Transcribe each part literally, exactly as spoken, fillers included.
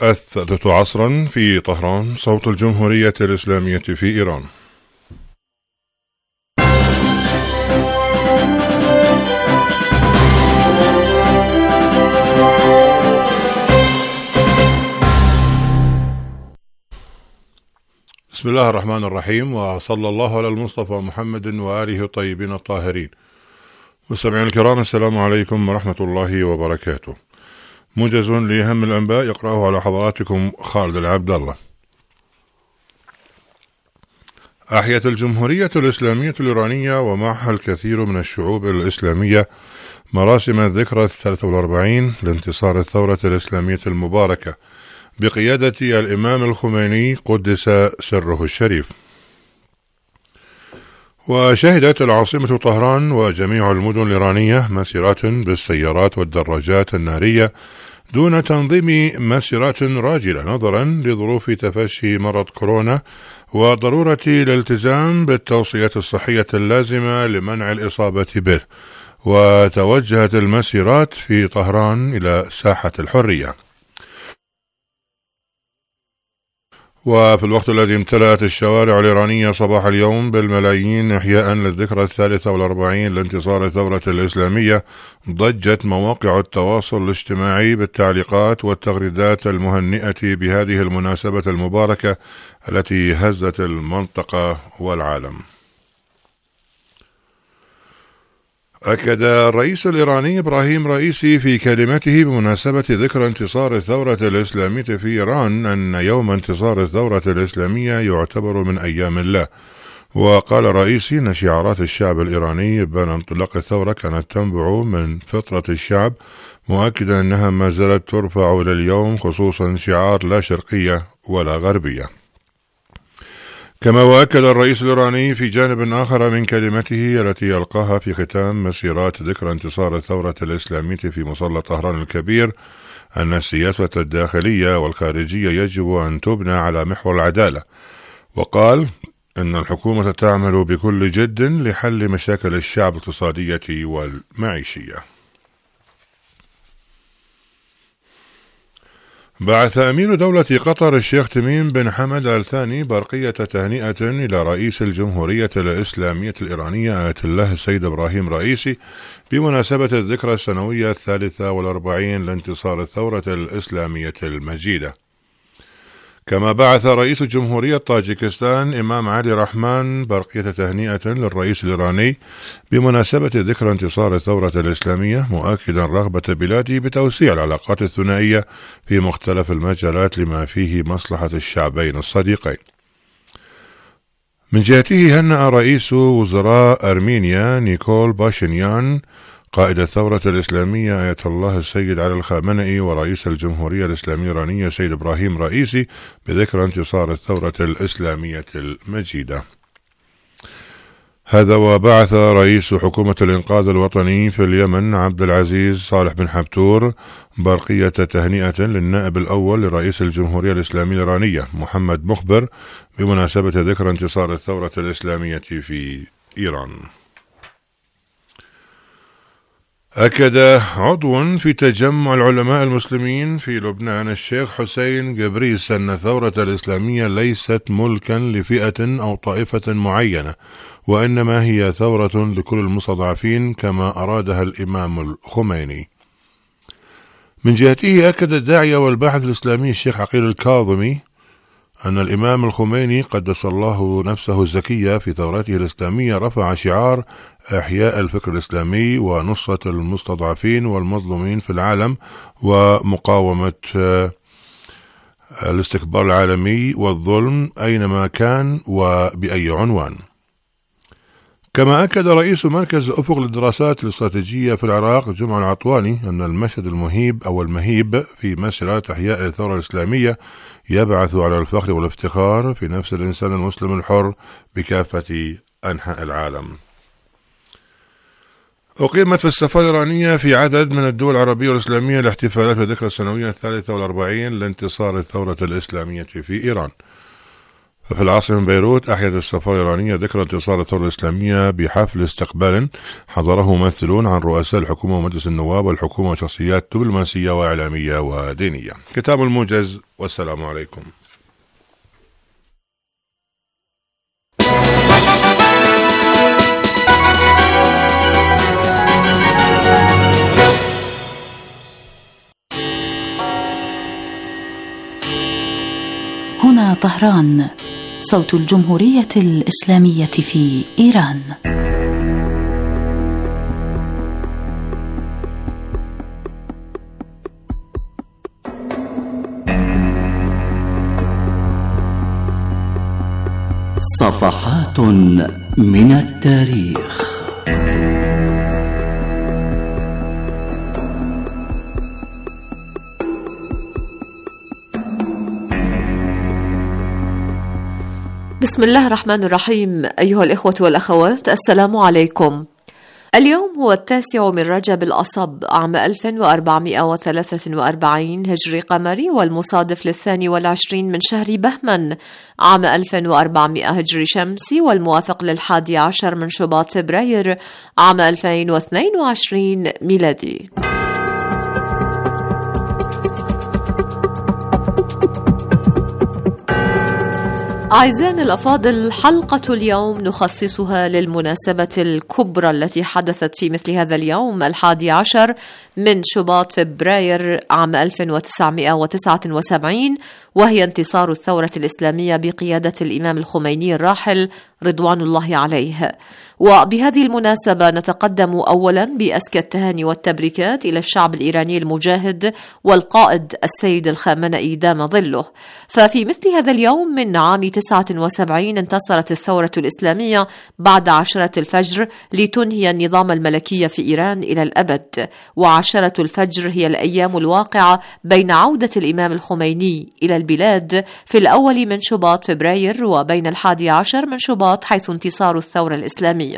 الثالثة عصرا في طهران، صوت الجمهورية الإسلامية في إيران. بسم الله الرحمن الرحيم، وصلى الله على المصطفى محمد وآله الطيبين الطاهرين. مستمعين الكرام، السلام عليكم ورحمة الله وبركاته. موجز لأهم الأنباء يقرأه على حضراتكم خالد العبد الله. أحيت الجمهورية الإسلامية الإيرانية ومعها الكثير من الشعوب الإسلامية مراسم الذكرى الثالثة والأربعين لانتصار الثورة الإسلامية المباركة بقيادة الإمام الخميني قدس سره الشريف. وشهدت العاصمة طهران وجميع المدن الإيرانية مسيرات بالسيارات والدراجات النارية دون تنظيم مسيرات راجلة نظرا لظروف تفشي مرض كورونا وضرورة الالتزام بالتوصيات الصحية اللازمة لمنع الإصابة به. وتوجهت المسيرات في طهران إلى ساحة الحرية. وفي الوقت الذي امتلأت الشوارع الإيرانية صباح اليوم بالملايين إحياء للذكرى الثالثة والأربعين لانتصار الثورة الإسلامية، ضجت مواقع التواصل الاجتماعي بالتعليقات والتغريدات المهنئة بهذه المناسبة المباركة التي هزت المنطقة والعالم. أكد الرئيس الإيراني إبراهيم رئيسي في كلمته بمناسبة ذكرى انتصار الثورة الإسلامية في إيران أن يوم انتصار الثورة الإسلامية يعتبر من أيام الله. وقال رئيسي أن شعارات الشعب الإيراني بين انطلاق الثورة كانت تنبع من فطرة الشعب، مؤكدا أنها ما زالت ترفع إلى اليوم، خصوصا شعار لا شرقية ولا غربية. كما وأكد الرئيس الإيراني في جانب آخر من كلمته التي ألقاها في ختام مسيرات ذكرى انتصار الثورة الإسلامية في مصلى طهران الكبير أن السياسة الداخلية والخارجية يجب أن تبنى على محور العدالة. وقال أن الحكومة تعمل بكل جد لحل مشاكل الشعب الاقتصادية والمعيشية. بعث أمير دولة قطر الشيخ تميم بن حمد آل ثاني برقية تهنئة إلى رئيس الجمهورية الإسلامية الإيرانية آية الله السيد إبراهيم رئيسي بمناسبة الذكرى السنوية الثالثة والأربعين لانتصار الثورة الإسلامية المجيدة. كما بعث رئيس جمهورية طاجيكستان إمام علي رحمان برقية تهنئة للرئيس الإيراني بمناسبة ذكرى انتصار الثورة الإسلامية، مؤكدا رغبة بلاده بتوسيع العلاقات الثنائية في مختلف المجالات لما فيه مصلحة الشعبين الصديقين. من جهته هنأ رئيس وزراء أرمينيا نيكول باشينيان قائد الثورة الإسلامية آية الله السيد علي الخامنئي ورئيس الجمهورية الإسلامية الإيرانية سيد إبراهيم رئيسي بذكرى انتصار الثورة الإسلامية المجيدة. هذا وبعث رئيس حكومة الإنقاذ الوطني في اليمن عبد العزيز صالح بن حبتور برقية تهنئة للنائب الأول لرئيس الجمهورية الإسلامية الإيرانية محمد مخبر بمناسبة ذكرى انتصار الثورة الإسلامية في إيران. أكد عضو في تجمع العلماء المسلمين في لبنان الشيخ حسين جبريس أن الثورة الإسلامية ليست ملكا لفئة أو طائفة معينة، وإنما هي ثورة لكل المستضعفين كما أرادها الإمام الخميني. من جهته أكد الداعية والباحث الإسلامي الشيخ عقيل الكاظمي أن الإمام الخميني قدس الله نفسه الزكية في ثورته الإسلامية رفع شعار إحياء الفكر الإسلامي ونصرة المستضعفين والمظلومين في العالم ومقاومة الاستكبار العالمي والظلم أينما كان وبأي عنوان. كما أكد رئيس مركز أفق للدراسات الاستراتيجية في العراق جمعة العطواني أن المشهد المهيب أو المهيب في مسيرات إحياء الثورة الإسلامية يبعث على الفخر والافتخار في نفس الإنسان المسلم الحر بكافة أنحاء العالم. أقيمت في السفارة الإيرانية في عدد من الدول العربية والإسلامية الاحتفالات بالذكرى السنوية الثالثة والأربعين لانتصار الثورة الإسلامية في إيران. في العاصمة بيروت أحيت السفارة الإيرانية ذكرى انتصار الثورة الإسلامية بحفل استقبال حضره ممثلون عن رؤساء الحكومة ومجلس النواب والحكومة وشخصيات دبلوماسية وإعلامية ودينية. كتاب الموجز، والسلام عليكم. هنا طهران، صوت الجمهورية الإسلامية في إيران. صفحات من التاريخ. بسم الله الرحمن الرحيم. أيها الإخوة والأخوات، السلام عليكم. اليوم هو التاسع من رجب الأصب عام ألف وأربعمائة وثلاثة وأربعين هجري قمري، والمصادف للثاني والعشرين من شهر بهمن عام ألف وأربعمائة هجري شمسي، والموافق للحادي عشر من شباط فبراير عام ألفين واثنين وعشرين ميلادي. أعزائنا الأفاضل، حلقة اليوم نخصصها للمناسبة الكبرى التي حدثت في مثل هذا اليوم الحادي عشر من شباط فبراير عام ألف وتسعمائة وتسعة وسبعين، وهي انتصار الثورة الإسلامية بقيادة الإمام الخميني الراحل رضوان الله عليه. وبهذه المناسبة نتقدم أولا بأزكى التهاني والتبريكات إلى الشعب الإيراني المجاهد والقائد السيد الخامنئي دام ظله. ففي مثل هذا اليوم من عام تسعة وسبعين انتصرت الثورة الإسلامية بعد عشرة الفجر لتنهي النظام الملكي في إيران إلى الأبد. وعشرة الفجر هي الأيام الواقعة بين عودة الإمام الخميني إلى البلاد في الأول من شباط فبراير وبين الحادي عشر من شباط حيث انتصار الثورة الإسلامية.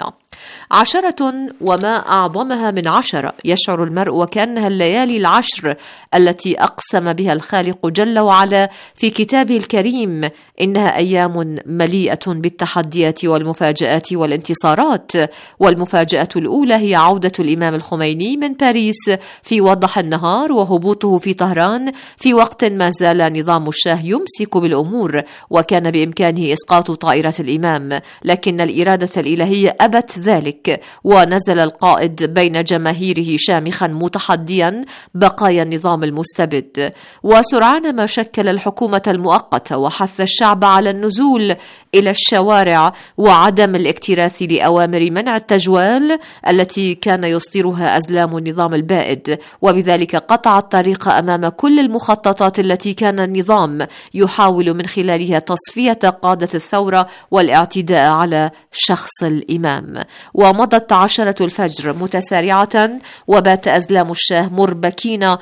عشرة وما أعظمها من عشرة، يشعر المرء وكأنها الليالي العشر التي أقسم بها الخالق جل وعلا في كتابه الكريم إنها أيام مليئة بالتحديات والمفاجآت والانتصارات. والمفاجأة الأولى هي عودة الإمام الخميني من باريس في وضح النهار وهبوطه في طهران في وقت ما زال نظام الشاه يمسك بالأمور، وكان بإمكانه إسقاط طائرة الإمام، لكن الإرادة الإلهية أبت ذلك، ونزل القائد بين جماهيره شامخا متحديا بقايا النظام المستبد. وسرعان ما شكل الحكومة المؤقتة وحث الشعب على النزول إلى الشوارع وعدم الاكتراث لأوامر منع التجوال التي كان يصدرها أزلام النظام البائد، وبذلك قطع الطريق أمام كل المخططات التي كان النظام يحاول من خلالها تصفية قادة الثورة والاعتداء على شخص الإمام. ومضت عشرة الفجر متسارعة، وبات أزلام الشاه مربكين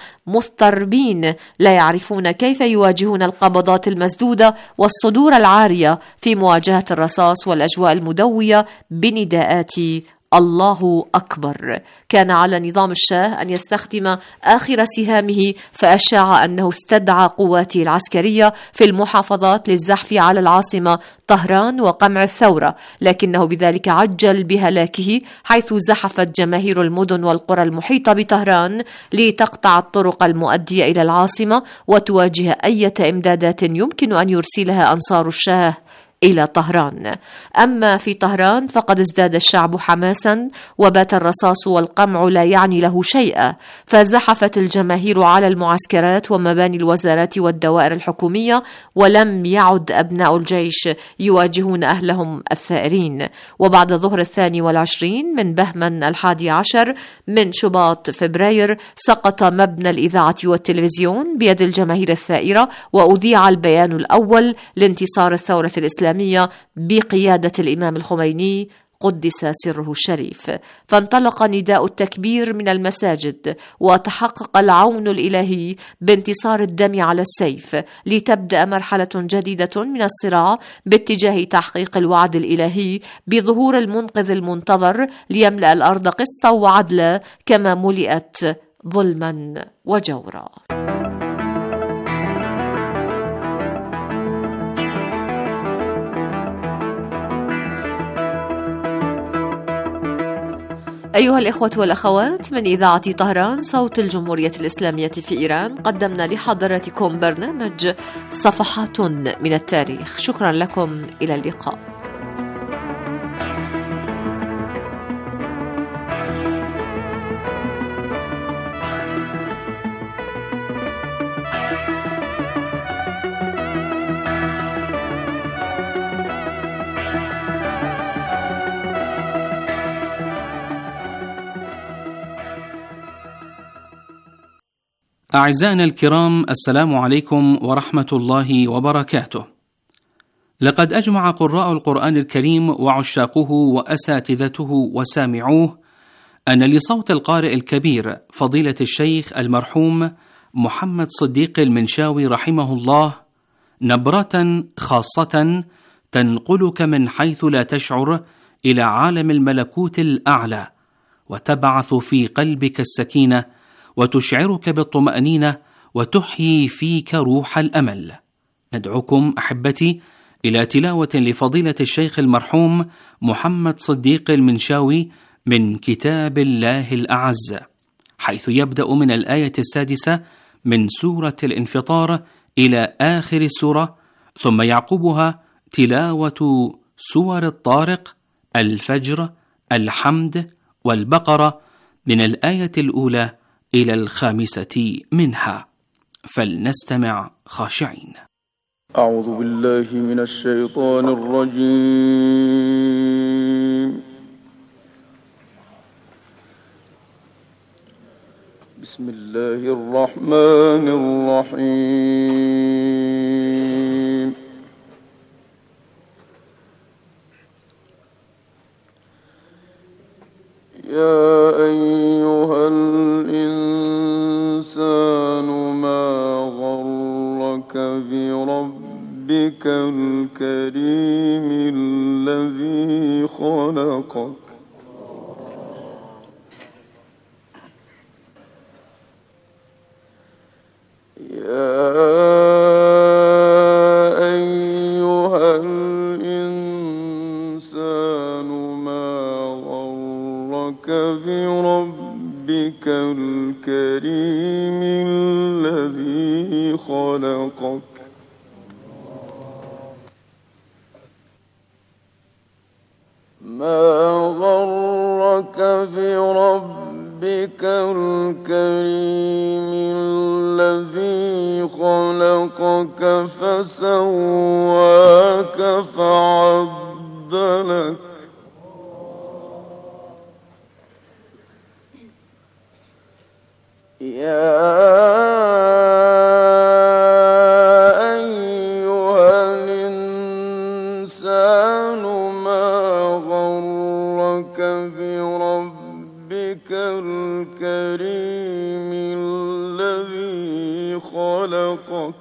مضطربين لا يعرفون كيف يواجهون القبضات المسدودة والصدور العارية في مواجهة الرصاص والأجواء المدوية بنداءات الله أكبر. كان على نظام الشاه أن يستخدم آخر سهامه، فأشاع أنه استدعى قواته العسكرية في المحافظات للزحف على العاصمة طهران وقمع الثورة، لكنه بذلك عجل بهلاكه، حيث زحفت جماهير المدن والقرى المحيطة بطهران لتقطع الطرق المؤدية إلى العاصمة وتواجه أي إمدادات يمكن أن يرسلها أنصار الشاه إلى طهران. أما في طهران فقد ازداد الشعب حماسا، وبات الرصاص والقمع لا يعني له شيئا، فزحفت الجماهير على المعسكرات ومباني الوزارات والدوائر الحكومية، ولم يعد أبناء الجيش يواجهون أهلهم الثائرين. وبعد ظهر الثاني والعشرين من بهمن الحادي عشر من شباط فبراير سقط مبنى الإذاعة والتلفزيون بيد الجماهير الثائرة، وأذيع البيان الأول لانتصار الثورة الإسلامية بقيادة الإمام الخميني قدس سره الشريف. فانطلق نداء التكبير من المساجد، وتحقق العون الإلهي بانتصار الدم على السيف، لتبدأ مرحلة جديدة من الصراع باتجاه تحقيق الوعد الإلهي بظهور المنقذ المنتظر ليملأ الأرض قسطا وعدلا كما ملئت ظلما وجورا. أيها الإخوة والأخوات، من إذاعة طهران صوت الجمهورية الإسلامية في إيران، قدمنا لحضراتكم برنامج صفحات من التاريخ. شكرا لكم، إلى اللقاء. أعزائنا الكرام، السلام عليكم ورحمة الله وبركاته. لقد أجمع قراء القرآن الكريم وعشاقه وأساتذته وسامعوه أن لصوت القارئ الكبير فضيلة الشيخ المرحوم محمد صديق المنشاوي رحمه الله نبرة خاصة تنقلك من حيث لا تشعر إلى عالم الملكوت الأعلى، وتبعث في قلبك السكينة، وتشعرك بالطمأنينة، وتحيي فيك روح الأمل. ندعوكم أحبتي إلى تلاوة لفضيلة الشيخ المرحوم محمد صديق المنشاوي من كتاب الله الأعز، حيث يبدأ من الآية السادسة من سورة الانفطار إلى آخر السورة، ثم يعقبها تلاوة سور الطارق، الفجر، الحمد، والبقرة من الآية الأولى إلى الخامسة منها. فلنستمع خاشعين. أعوذ بالله من الشيطان الرجيم. بسم الله الرحمن الرحيم. يا أيها الإنسان ما غرك بربك الكريم الذي خلقك يا أيها الإنسان ما غرك بربك الكريم الذي خلقك ما غرك بربك الكريم الذي خلقك فسواك فعدلك يا أيها الإنسان ما غرك بربك الكريم الذي خلقك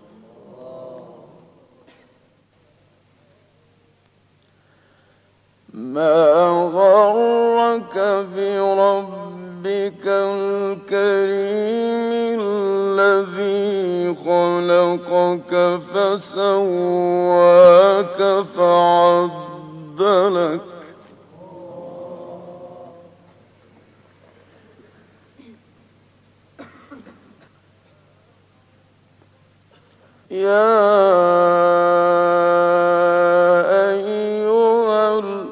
ما غرك بربك الكريم الذي خلقك فسواك فعدلك يا أيها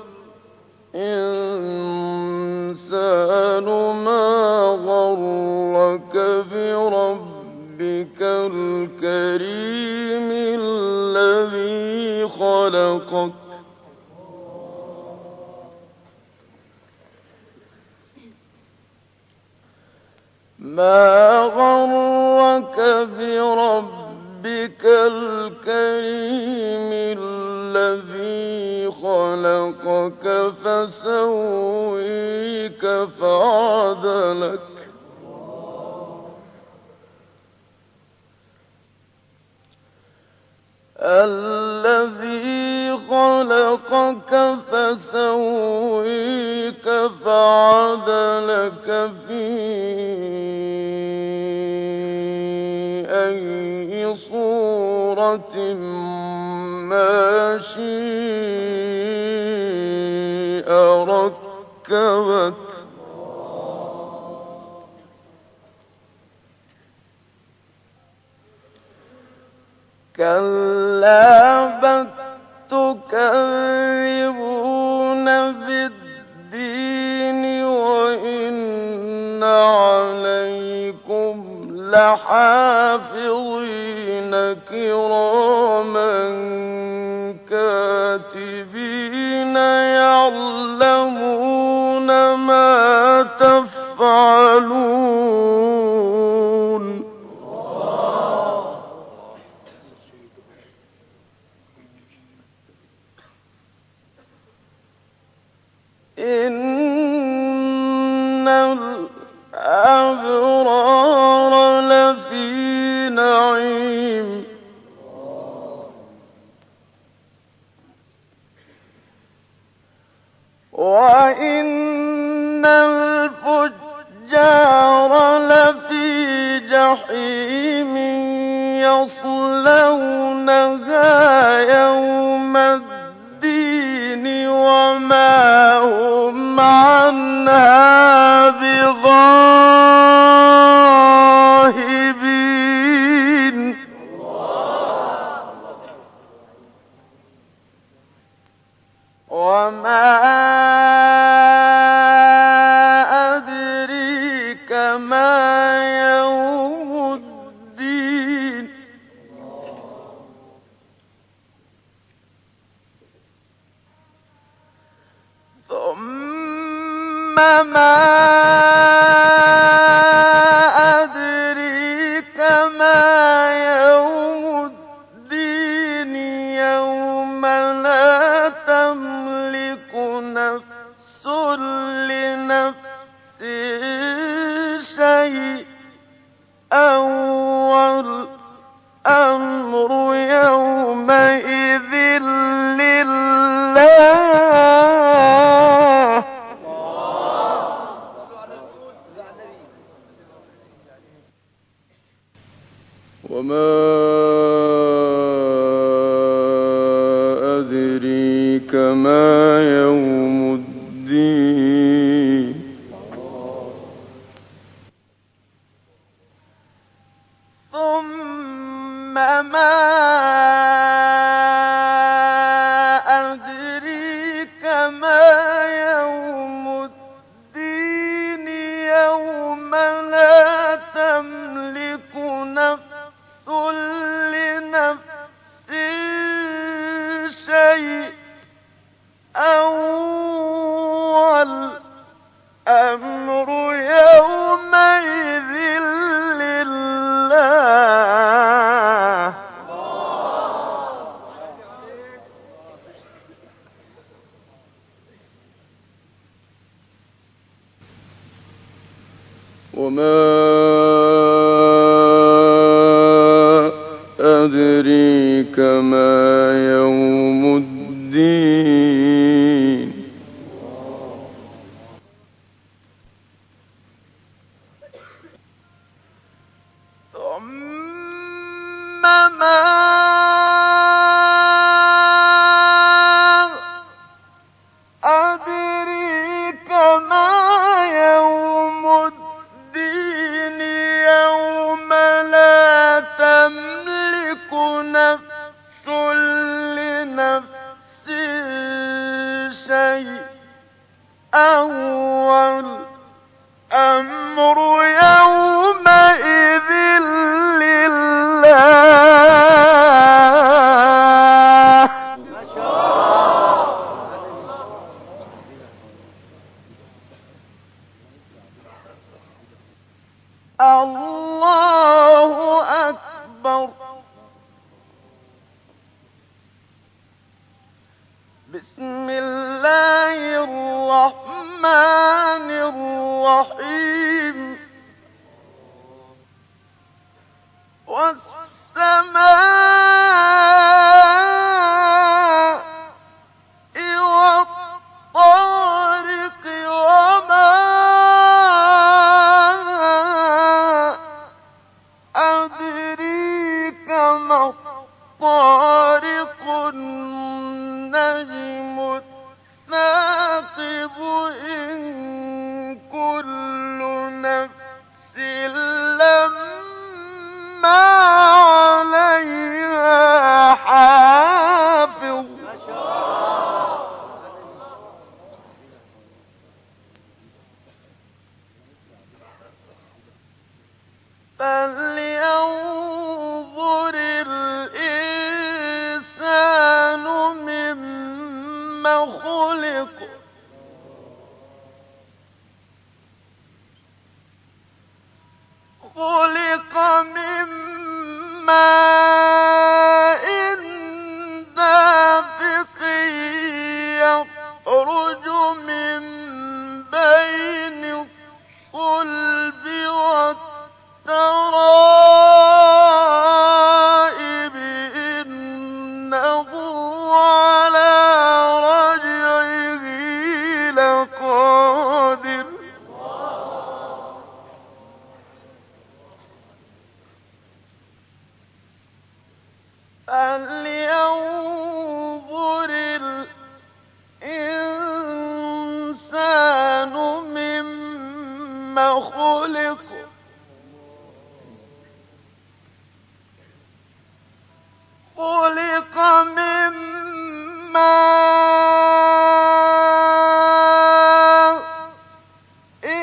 الإنسان ما غرك بربك الكريم الذي خلقك ما غرك بربك الكريم الذي خلقك فسويك فعدلك الذي خلقك فسويك فعدلك في أي صورة ما شاء ركبك كلا بل تكذبون بالدين وإن عليكم لحافظين كراما كاتبين يعلمون ما تفعلون. إن الأبرار لفي نعيم وإن الفجار لفي جحيم يصلونها يوم الدين وما هم عنها بغائبين. وما أدريك ما يوم الدين. ثم ما أدريك ما يوم الدين يوم لا تملك نفس لنفس شيئا والأمر يومئذ لله. وما أدريك ما يوم الدين. ثم ما أدريك ما يوم الدين يوم لا تملك نفس لنفس شيئا والأمر يومئذ لله. وما أدريك ما يوم الدين. ثم ما أدريك ما يوم الدين يوم لا تملك نفس لنفس شيئا والأمر يومئذ لله. الله أكبر. بسم الله الرحمن الرحيم. والسماء والطارق وما أدريك ما الطارق النجم الثاقب إن كل نفس لما عليها فلينظر الإنسان مما خلق خلق من ماء دافق يخرج من بين الصلب والترائب إنه على رجعه لقادر فلينظر الإنسان مما خلق خلق من ماء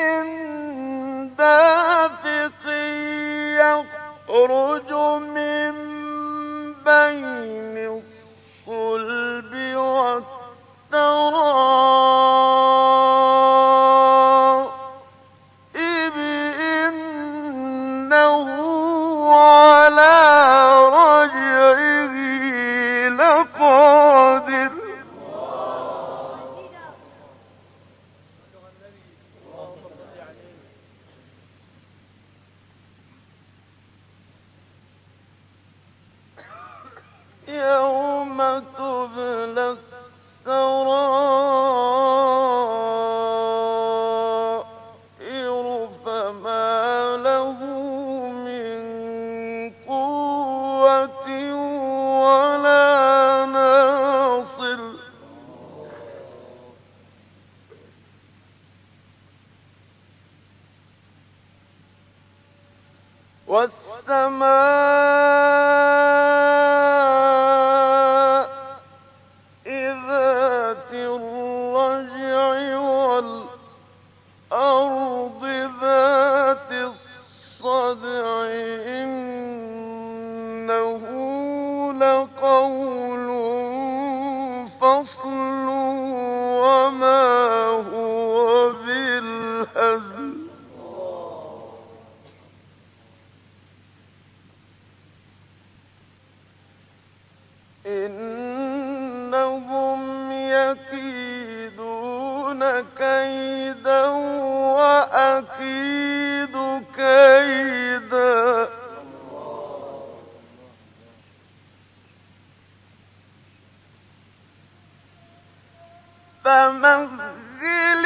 دافق يخرج من بين الصلب والترائب إنه على رجعه لقادر يوم تبلى السرائر فما له من قوة ولا ناصر والسماء ذات الرجع والأرض ذات الصدع إنه لقول فصل وما هو بالهزل إنهم يكيدون كيدا وأكيد كيدا فمهل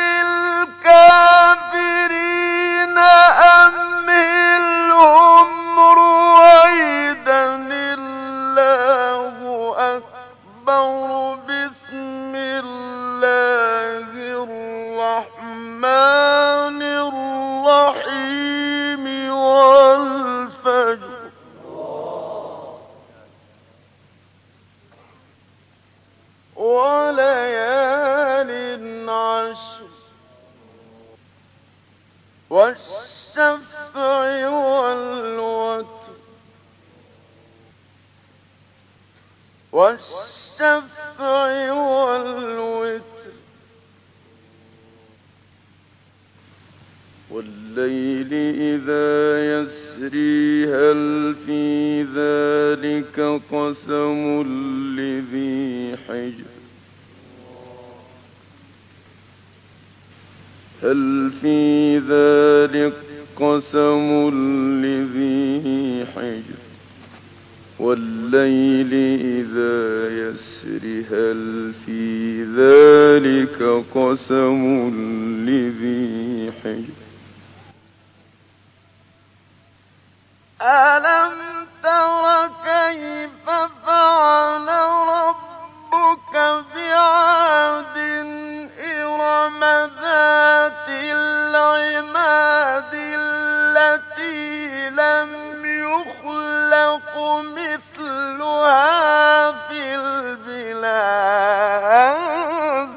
الكافرين أمهلهم رويدا الله أكبر بسم الله الرحمن الرحيم والفجر وليال عشر والشفع والوتر والشفع والوتر والليل إذا يسري هل في ذلك قسم لذي حجر هل في ذلك قسم لذي حجر والليل إذا يسري هل في ذلك قسم لذي حجر ألم تر كيف فعل ربك بعاد إرم ذات العماد التي لم يخلق مثلها في البلاد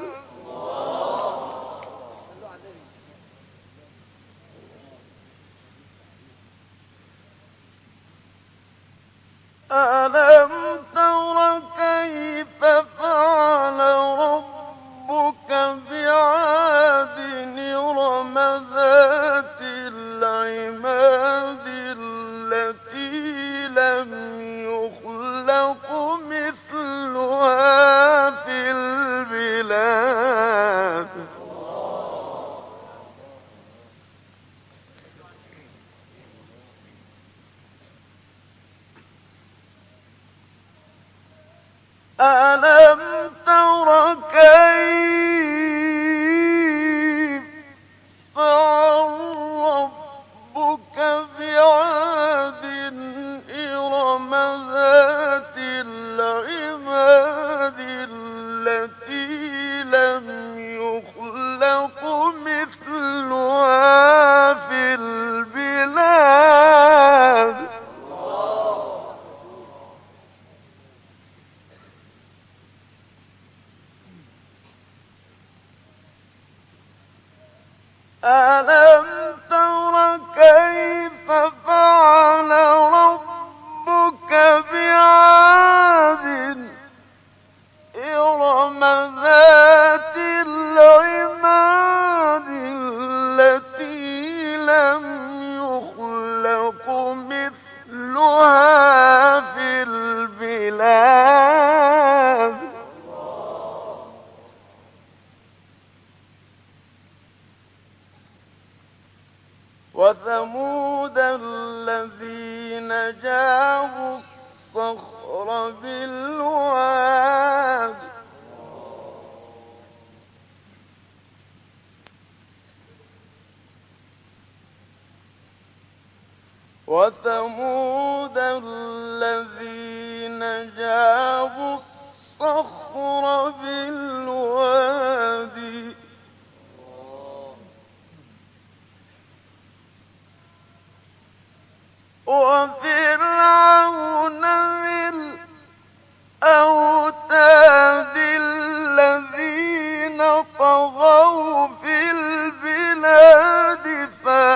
ألم تر كيف فعل ربك بعاد إرم ذات العماد التي لم يخلق مثلها في البلاد ألم تر كيف فعل ربك بعاد إرم ذات العماد التي لم يخلق مثلها في البلاد ألم تر كيف فعل ربك بعاد إرم ذات العماد التي لم يخلق مثلها في البلاد وثمود الذين جابوا الصخر بالواد وثمود الذين جابوا الصخر بالواد وفرعون ذي الأوتاد الذين طغوا في البلاد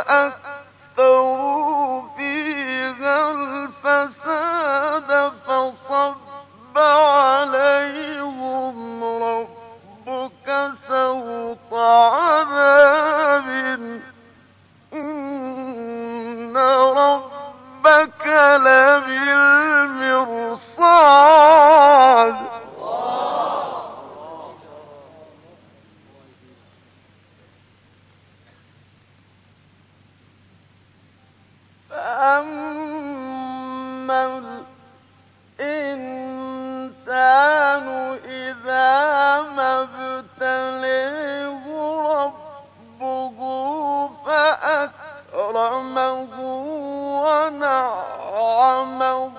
فأكثروا فيها الفساد فصب عليهم ربك سوط عذاب إن ربك لبالمرصاد فأما الإنسان إذا ما ابتليه ربه فأكرمه ونعمه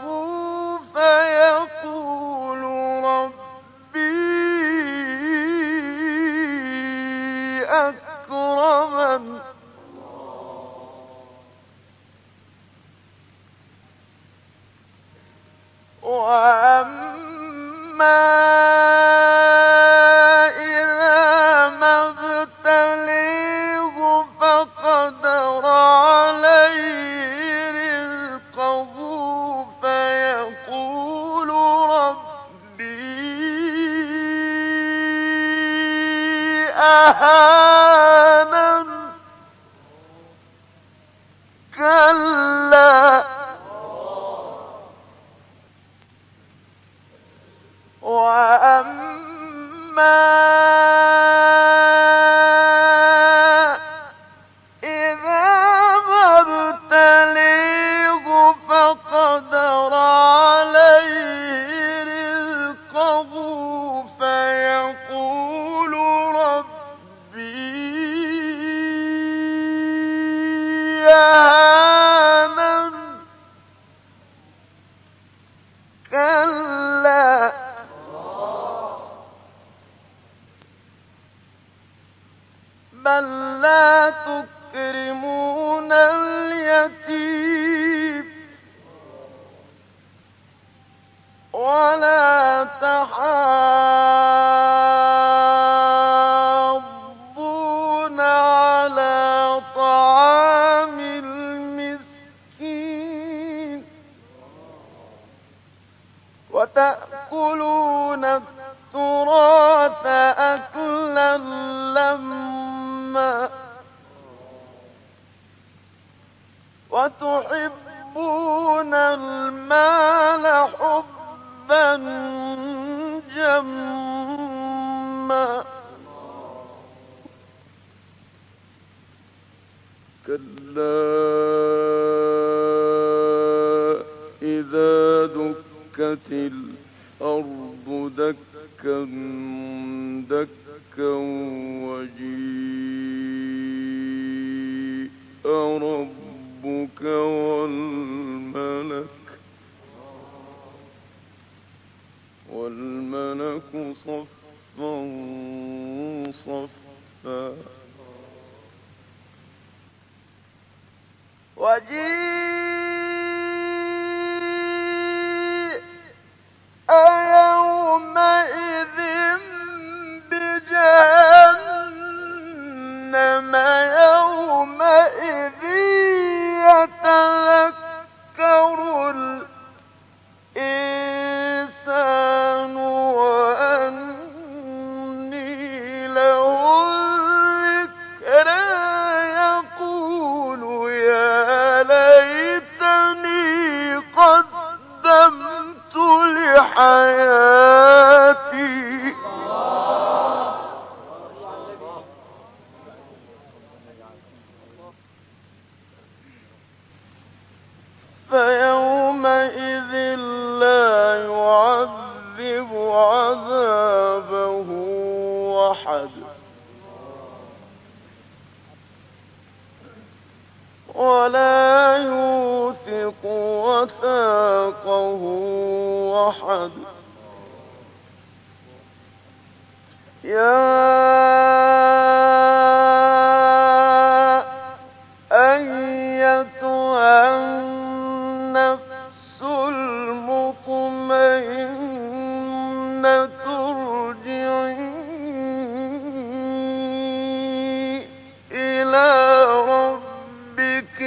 فيقول ربي أكرمن وأما إذا ما ابتليه فقدر عليه رزقه فيقول ربي أهانن كلا وأما إذا ما ابتليه فقدر عليه رزقه فيقول ربي أهانن كلا بل لا تكرمون اليتيم ولا تحاضون على طعام المسكين وتأكلون التراث أكلا لما وتحبون المال حبا جما كلا إذا دكت الأرض دكا دكا وجيء ربك والملك والملك صفا صفا وجيء يومئذ بجهنم يومئذ يتذكر الإنسان وأني له الذكرى يقول يا ليتني قدمت لحياتي فيومئذ لا يعذب عذابه أحد ولا يوثق وثاقه أحد يا أيتها النفس المطمئنة ارجعي إلى ربك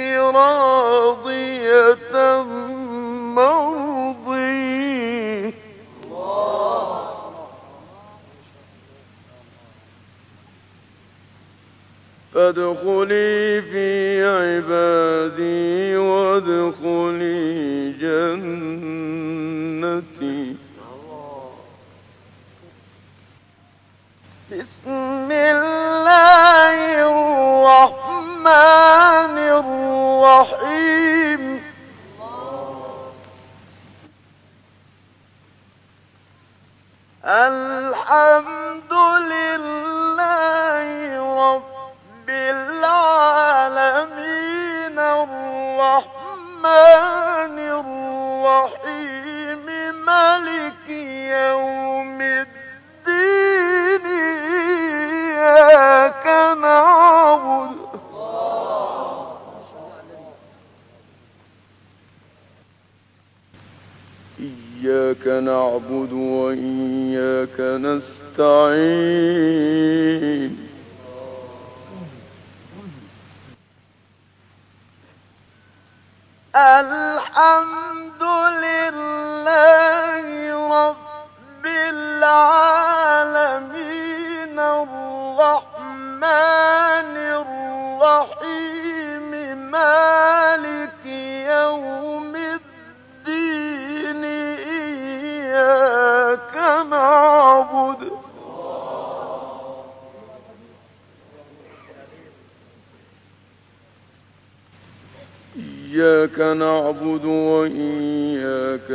راضية مرضية فادخلي في عبادي وادخلي جنتي بسم الله الرحمن الرحيم الحمد لله رب العالمين الرحمن الرحيم مالك يوم الدين إياك نعبد إياك نعبد وإياك نستعين الحمد لله رب العالمين الرحمن الرحيم مالك يوم الدين إياك نعبد إياك نعبد وإياك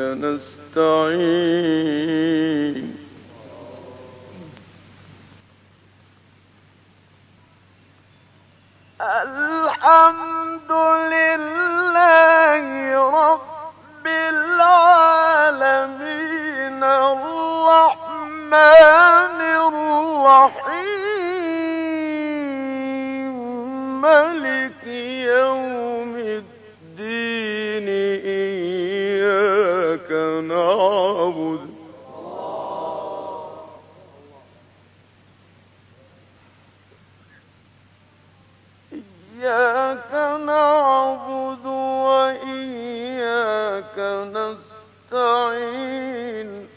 نستعين الحمد لله رب العالمين الرحمن الرحيم مالك يوم الدين إياك نعبد إياك نعبد وإياك نستعين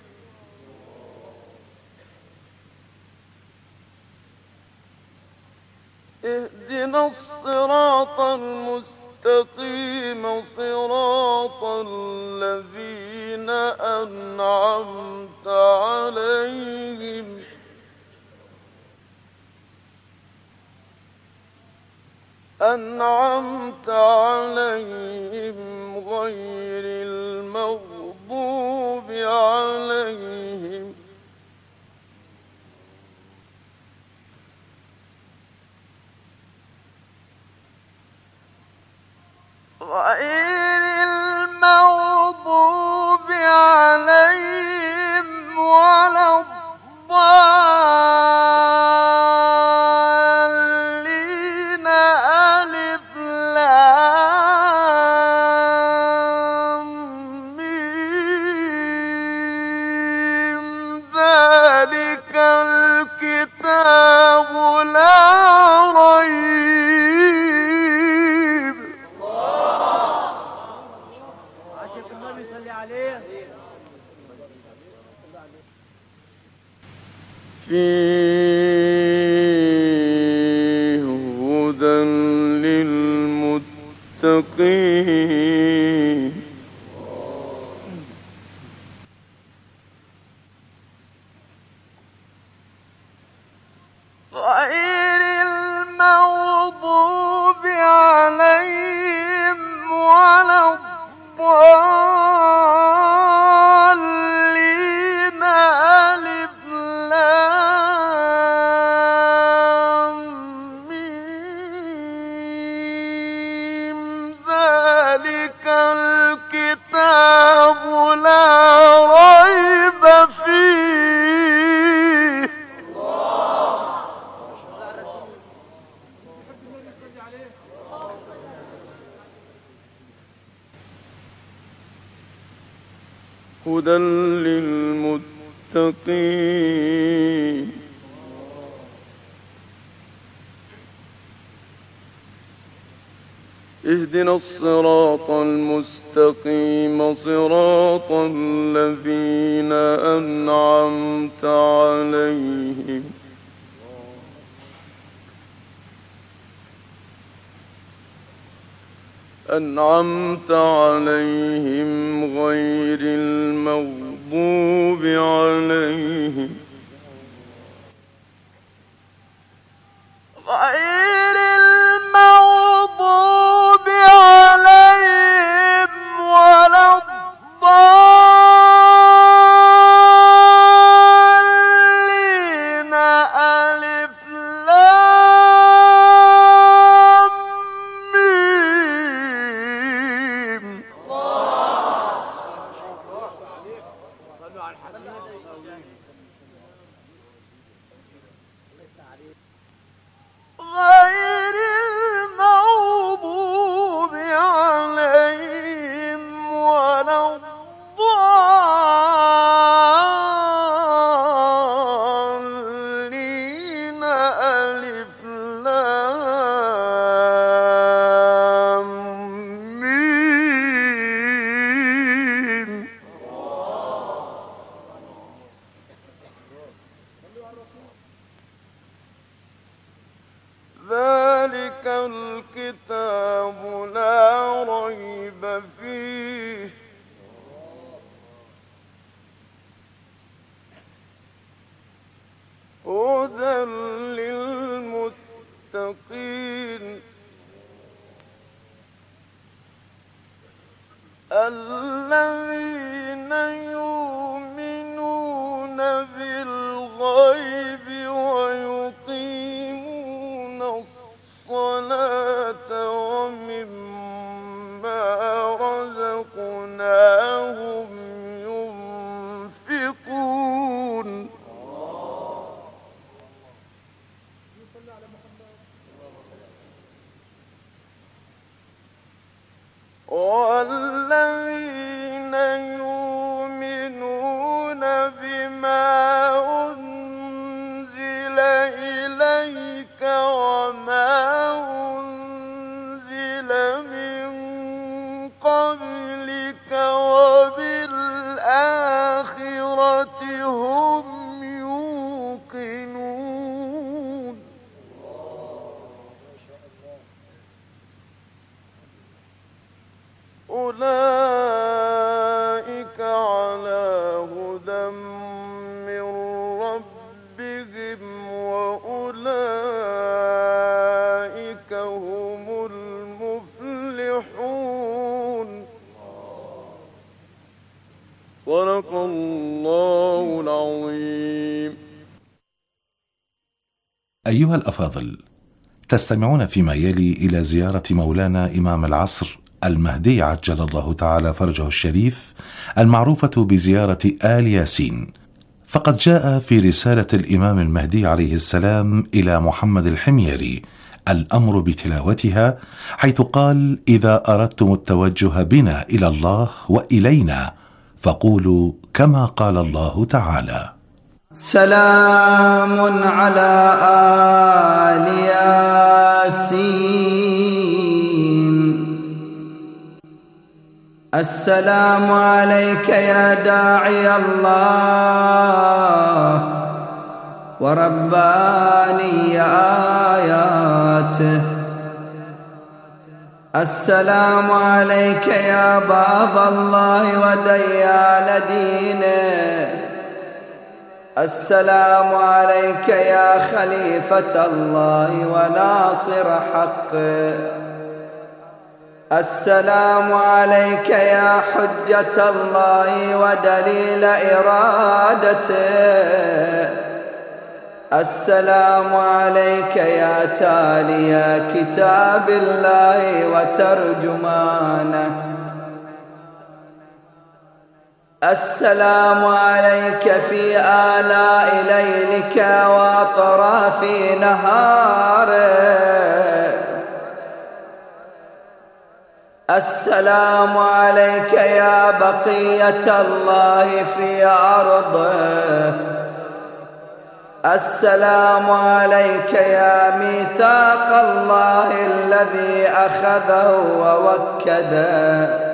اهدنا الصراط المستقيم صراط الذين أنعمت عليهم أنعمت عليهم غير المغضوب عليهم غير المغضوب عليهم ولا الضالين ألف لام ميم ذلك الكتاب لا ريب فيه هدى للمتقين غير المغضوب عليهم ولا الضالين ألف لام ميم ذلك الكتاب لا ريب فيه هدى للمتقين اهدنا الصراط المستقيم صراط الذين أنعمت عليهم أنعمت عليهم غير المغضوب عليهم غير المغضوب عليهم ولا الضالين ألف لام ميم غير المغضوب عليهم ولا الضالين ألف لام ميم ذلك الكتاب لا ريب فيه هدى للمتقين الذين يؤمنون بالغيب ويقيمون الصلاة ومما رزقناهم ينفقون والذين يؤمنون بما أنزل إليك وما أنزل من قبلك وبالآخرة هم يوقنون أولئك على هدى من ربهم وأولئك هم المفلحون. صدق الله العظيم. أيها الأفاضل، تستمعون فيما يلي إلى زيارة مولانا إمام العصر المهدي عجل الله تعالى فرجه الشريف، المعروفة بزيارة آل ياسين. فقد جاء في رسالة الإمام المهدي عليه السلام إلى محمد الحميري الأمر بتلاوتها، حيث قال: إذا أردتم التوجه بنا إلى الله وإلينا فقولوا كما قال الله تعالى: سلام على آل ياسين. السلام عليك يا داعي الله ورباني آياته. السلام عليك يا باب الله وديان دينه. السلام عليك يا خليفة الله وناصر حقه. السلام عليك يا حجة الله ودليل إرادته. السلام عليك يا تالي كتاب الله وترجمانه. السلام عليك في آلاء ليلك وأطراف نهاره. السلام عليك يا بقية الله في أرضه. السلام عليك يا ميثاق الله الذي أخذه ووكده.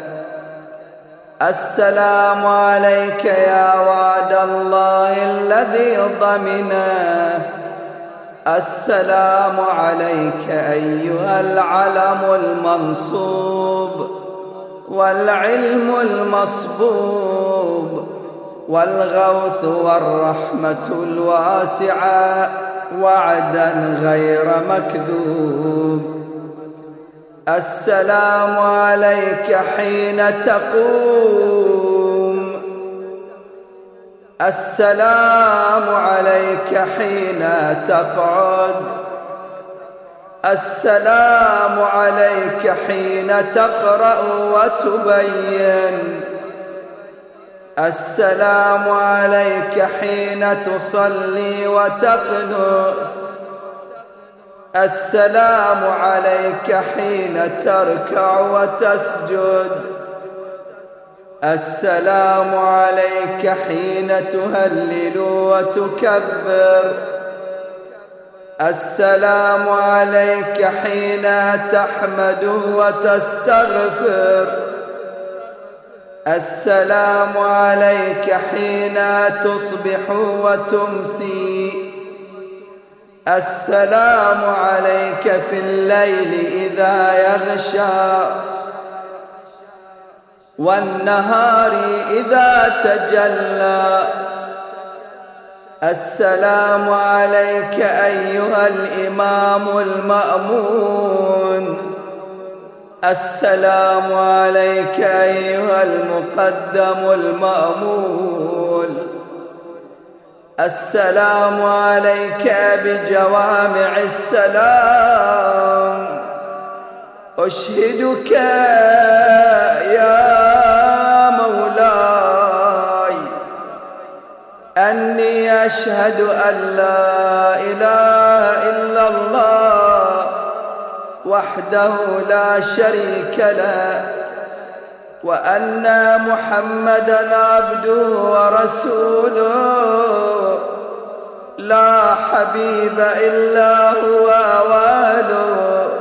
السلام عليك يا وعد الله الذي ضمنه. السلام عليك أيها العلم المنصوب والعلم المصبوب والغوث والرحمة الواسعة وعدا غير مكذوب. السلام عليك حين تقوم. السلام عليك حين تقعد. السلام عليك حين تقرأ وتبين. السلام عليك حين تصلي وتقنت. السلام عليك حين تركع وتسجد. السلام عليك حين تهلل وتكبر. السلام عليك حين تحمد وتستغفر. السلام عليك حين تصبح وتمسي. السلام عليك في الليل إذا يغشى والنهار إذا تجلى. السلام عليك أيها الإمام المأمون. السلام عليك أيها المقدم المأمول. السلام عليك بجوامع السلام. أشهدك يا مولاي أني أشهد أن لا إله إلا الله وحده لا شريك له، وأن محمدًا عبده ورسوله لا حبيب إلا هو أواله.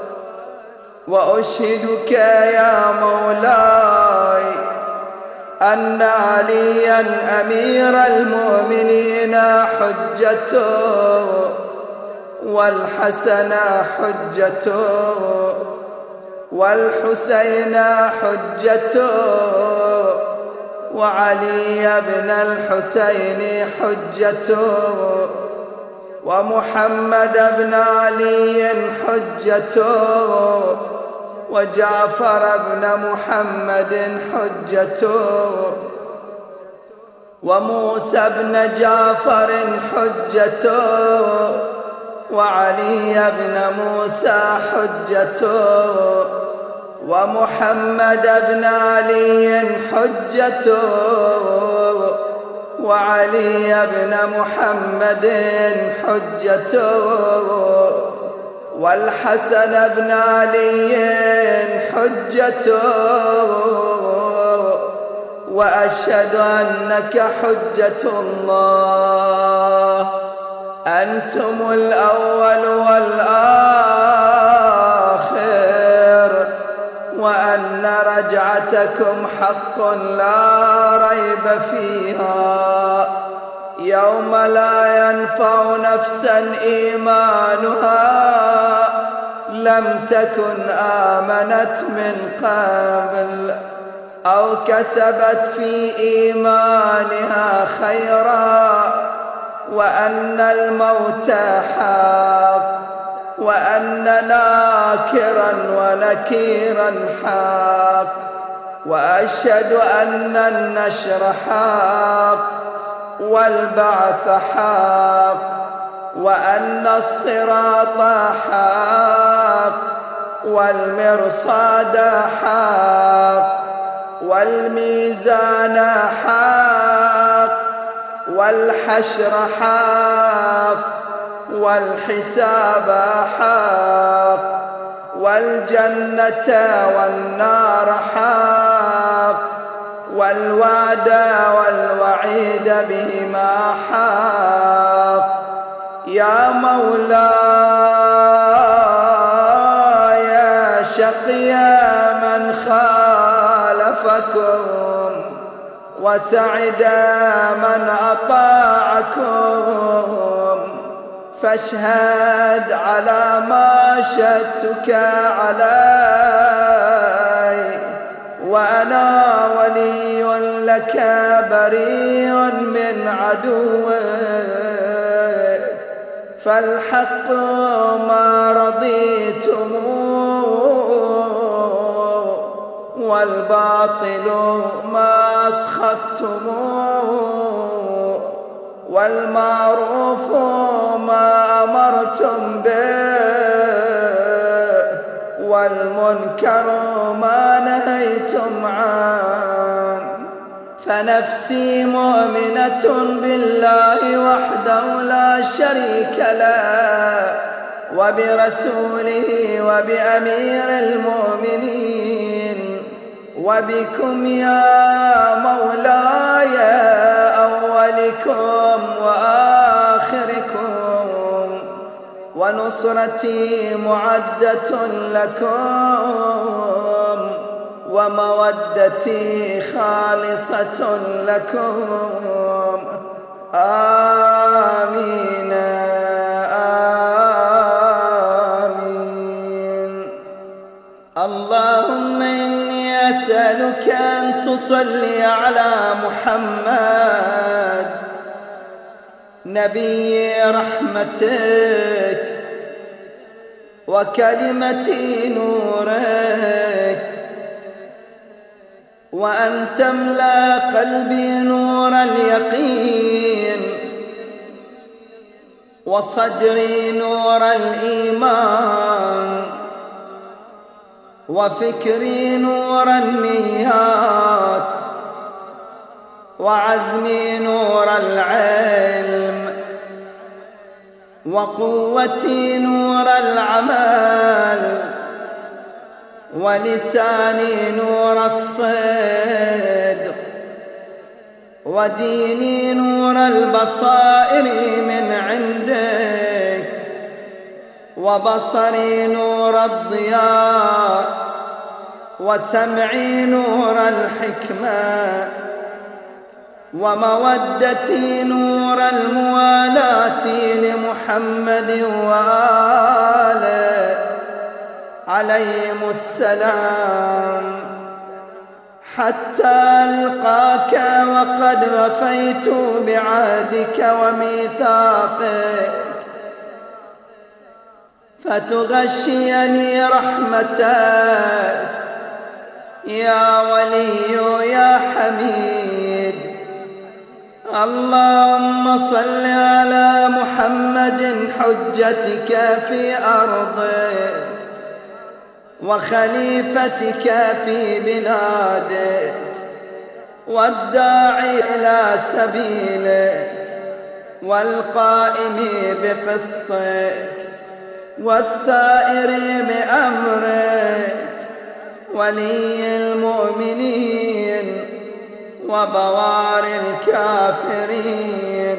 وأشهدك يا مولاي أن عليا أمير المؤمنين حجته والحسن حجته والحسين حجته وعلي بن الحسين حجته ومحمد بن علي حجته وجعفر بن محمد حجته وموسى بن جعفر حجته وعلي بن موسى حجته ومحمد بن علي حجته وعلي بن محمد حجته والحسن بن علي حجته وأشهد أنك حجة الله أنتم الأول والآخر وأن رجعتكم حق لا ريب فيها يوم لا ينفع نفسا إيمانها لم تكن آمنت من قبل أو كسبت في إيمانها خيرا وأن الموت حق وأن ناكرا ونكيرا حق وأشهد أن النشر حق والبعث حق وأن الصراط حق والمرصاد حق والميزان حق والحشر حق والحساب حق والجنة والنار حق والوعد والوعيد بهما حق يا مولاي شقيا من خالفكم وسعدا من أطاعكم فاشهد على ما شهدتك علي وأنا ولي لك بريء من عدوك فالحق ما رضيتم والباطل ما أسخطتم والمعروف ما أمرتم به والمنكر ما نهيتم عنه فنفسي مؤمنة بالله وحده لا شريك له وبرسوله وبأمير المؤمنين وبكم يا مولاي أولكم وآخركم ونصرتي معدة لكم ومودتي خالصة لكم آمين آمين اللهم إني أسألك أن تصلي على محمد نبي رحمتك وكلمة نورك وأن تملأ قلبي نور اليقين وصدري نور الإيمان وفكري نور النيات وعزمي نور العلم وقوتي نور العمل ولساني نور الصدق وديني نور البصائر من عندك وبصري نور الضياء وسمعي نور الحكمة ومودتي نور الموالاة لمحمد وآله عليهم السلام، حتى ألقاك وقد وفيت بعهدك وميثاقك، فتغشيني رحمتك يا ولي يا حميد. اللهم صل على محمد حجتك في أرضك وخليفتك في بلادك والداعي إلى سبيلك والقائم بقسطك والثائر بأمرك، ولي المؤمنين وبوار الكافرين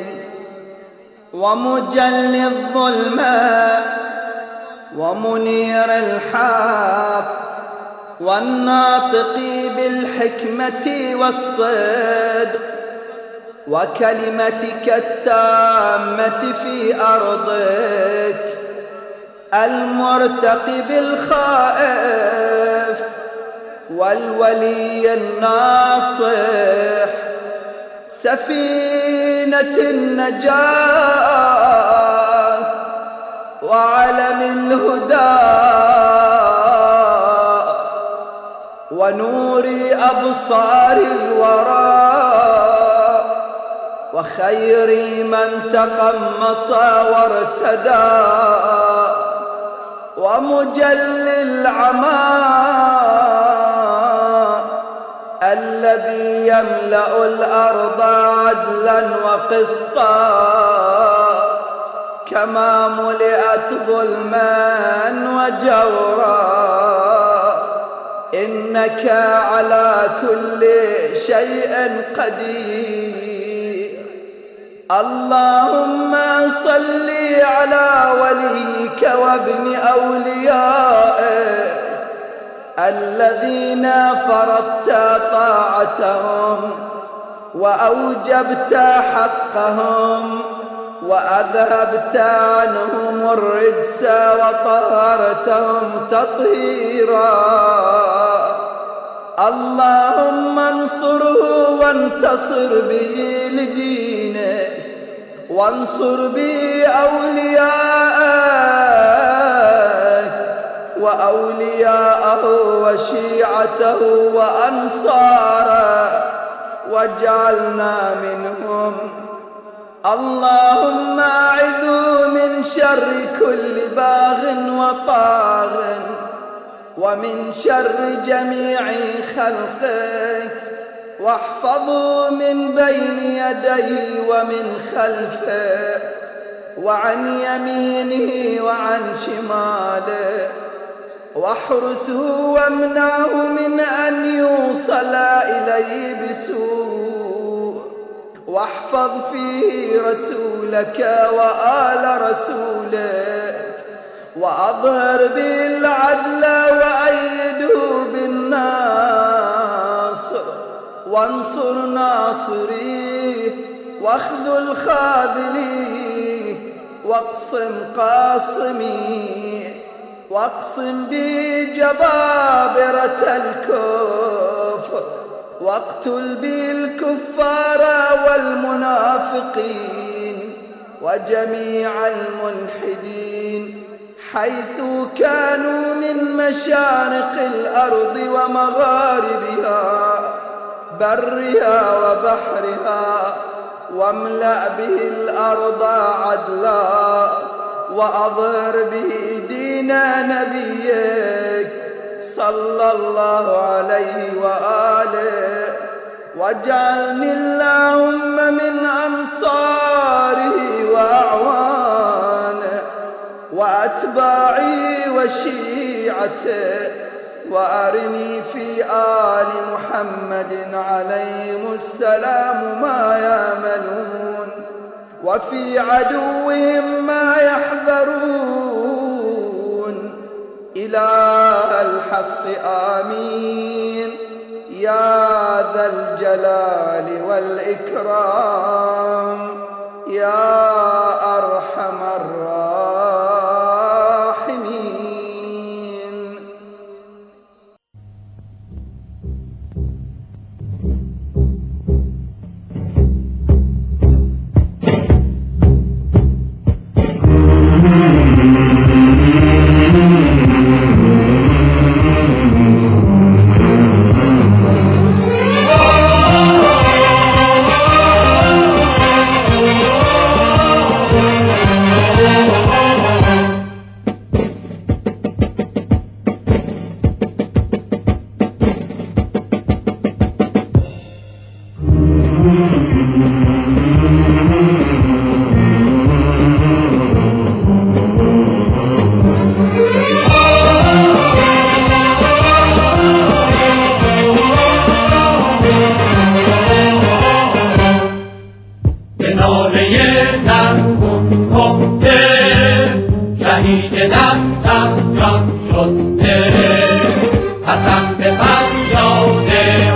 ومجلي الظلمات ومنير الحق والناطق بالحكمة والصدق وكلمتك التامة في أرضك، المرتقب الخائف والولي الناصح، سفينة النجاة وعلم الهدى ونور أبصار الورى وخير من تقمص وارتدى ومجلي العمى الذي يملأ الأرض عدلا وقسطا كما ملئت ظلما وجورا، إنك على كل شيء قدير. اللهم صل على وليك وابن أوليائك الذين فرضت طاعتهم وأوجبت حقهم وأذهبت عنهم الرجس وطهرتهم تطهيرا. اللهم انصره وانتصر به لدينك وانصر به أولياءك وأولياءه وشيعته وأنصاره واجعلنا منهم. اللهم أعذه من شر كل باغ وطاغ ومن شر جميع خلقك، واحفظه من بين يديه ومن خلفه وعن يمينه وعن شماله، واحرسه وامنعه من أن يوصل إليه بسوء، واحفظ فيه رسولك وآل رسولك، وأظهر به العدل وأيده بالناصر، وانصر ناصريه واخذل خاذليه، واقسم قاصميه، واقسم به جبابرة الكفر، واقتل به الكفار والمنافقين وجميع الملحدين حيث كانوا من مشارق الأرض ومغاربها برها وبحرها، واملأ به الأرض عدلا، وأظهر به دين نبيك صلى الله عليه وآله، واجعلني اللهم من أنصاره وأعوانه وأتباعه وشيعته، وأرني في آل محمد عليهم السلام ما يأملون، وفي عدوهم ما يحذرون. إله الحق آمين يا ذا الجلال والإكرام يا أرحم الراحمين. شسته قسم به فریاد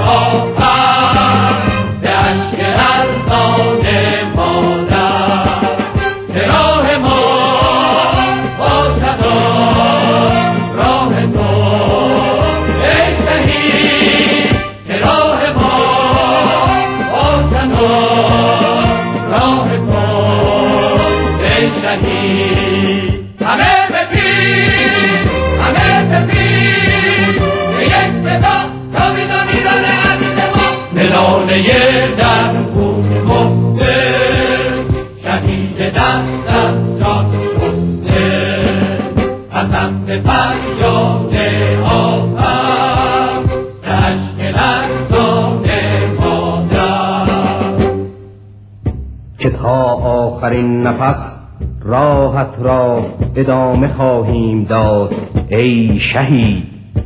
آفر به اشک ارزان مادر که راه ما باشد راه تو ای شهید که راه ما باشد راه تو ای شهید همه به پیش همه به پیش به یک صدا تا بیدان ایران عزیز ما نلاله در خون مفته شهید دست از جان شسته قسم به فریاد آفر به اشک لرزان مادر که تا آخرین نفس راحت را ادامه خواهیم داد ای شهید.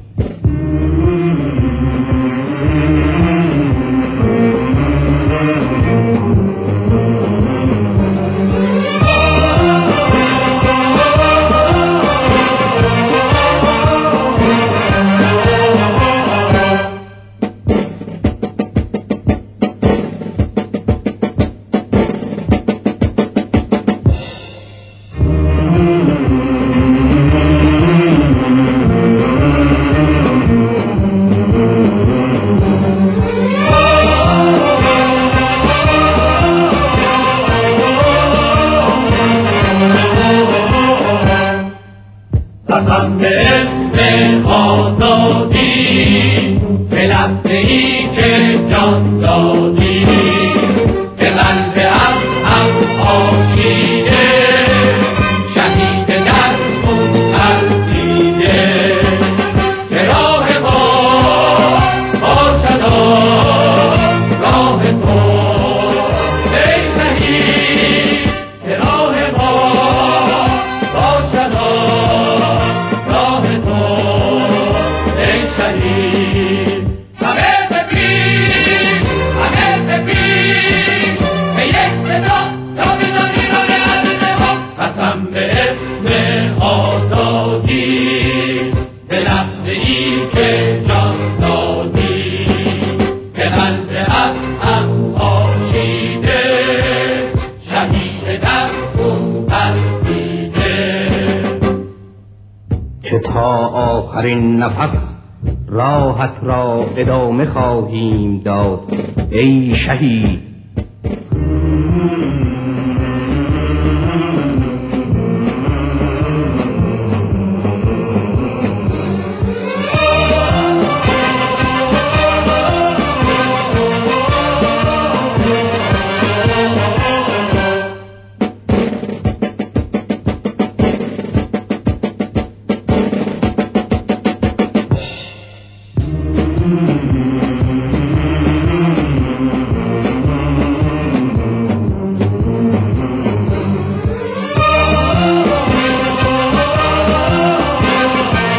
قسم به اسم آزادی به لحظه ای که جان دادی که قلب از هم آشیده شهید در خون ارزیده که راه ما باشد راه تو ای شهید که راه ما باشد راه تو ای شهید همه به پیش همه به پیش به یک صدا تا بیدان ایران عزیز ما قسم به اسم آزادی به لحظه ای که جان دادی که قلب از هم آشیده شهید در خون ارزیده که تا آخرین نفس راحت را ادامه خواهیم داد ای شهید.